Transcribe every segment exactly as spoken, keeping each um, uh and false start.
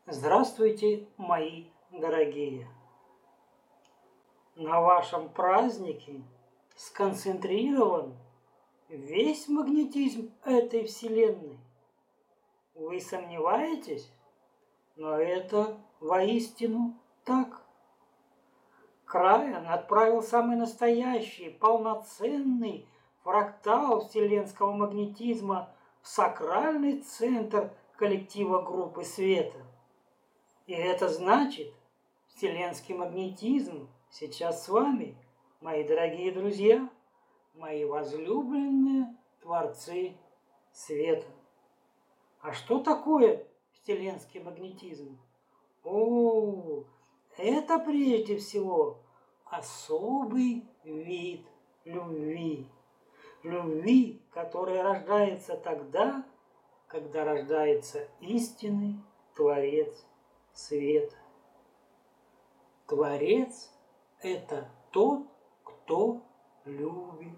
Здравствуйте, мои дорогие! На вашем празднике сконцентрирован весь магнетизм этой Вселенной. Вы сомневаетесь? Но это воистину так. Крайан отправил самый настоящий, полноценный фрактал вселенского магнетизма в сакральный центр коллектива группы света. И это значит, вселенский магнетизм сейчас с вами, мои дорогие друзья, мои возлюбленные творцы света. А что такое вселенский магнетизм? О, это прежде всего особый вид любви. Любви, которая рождается тогда, когда рождается истинный Творец света. Творец – это тот, кто любит.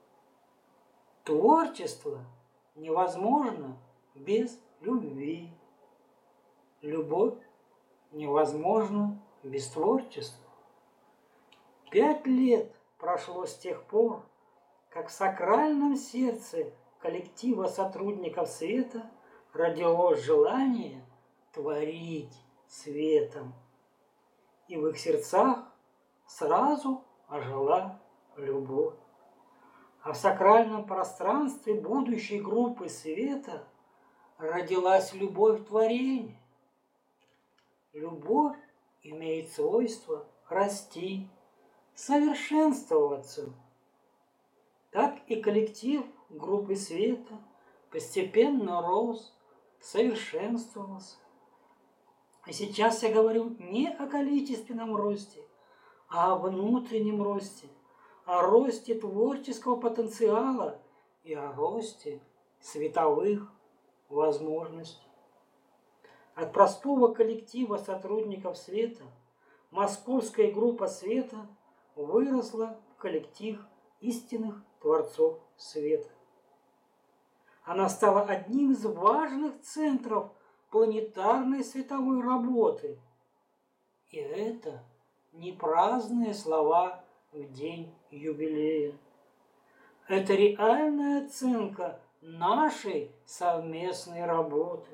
Творчество невозможно без любви. Любовь невозможна без творчества. Пять лет прошло с тех пор, как в сакральном сердце коллектива сотрудников света родилось желание творить светом. И в их сердцах сразу ожила любовь. А в сакральном пространстве будущей группы света родилась любовь творения. Любовь имеет свойство расти, совершенствоваться. Так и коллектив группы света постепенно рос, совершенствовался. И сейчас я говорю не о количественном росте, а о внутреннем росте, о росте творческого потенциала и о росте световых возможностей. От простого коллектива сотрудников света московская группа света выросла в коллектив истинных творцов света. Она стала одним из важных центров планетарной световой работы. И это не праздные слова в день юбилея. Это реальная оценка нашей совместной работы.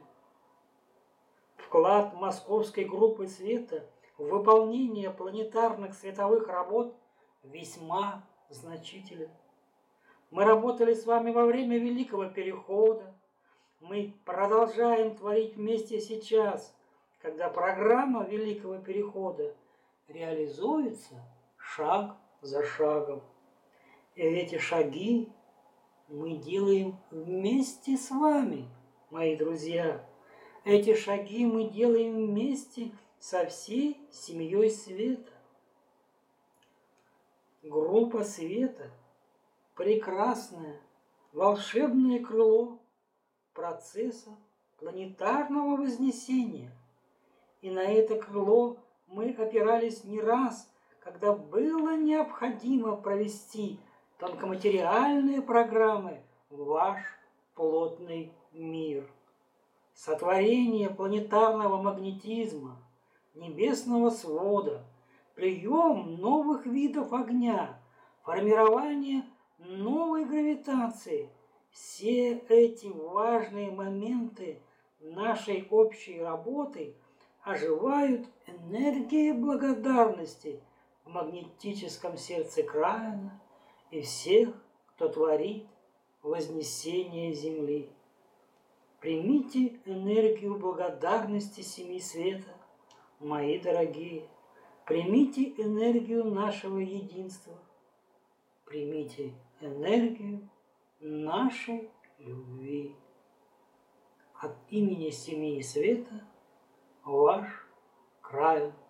Вклад московской группы света в выполнение планетарных световых работ весьма значителен. Мы работали с вами во время Великого Перехода. Мы продолжаем творить вместе сейчас, когда программа Великого Перехода реализуется шаг за шагом. И эти шаги мы делаем вместе с вами, мои друзья. Эти шаги мы делаем вместе со всей семьей света. Группа света – прекрасное, волшебное крыло процесса планетарного вознесения. И на это крыло мы опирались не раз, когда было необходимо провести тонкоматериальные программы в ваш плотный мир. Сотворение планетарного магнетизма, небесного свода, прием новых видов огня, формирование новой гравитации – все эти важные моменты нашей общей работы оживают энергией благодарности в магнетическом сердце Крайана и всех, кто творит вознесение Земли. Примите энергию благодарности Семи Света, мои дорогие. Примите энергию нашего единства. Примите энергию нашей любви. От имени Семьи Света ваш Крайан.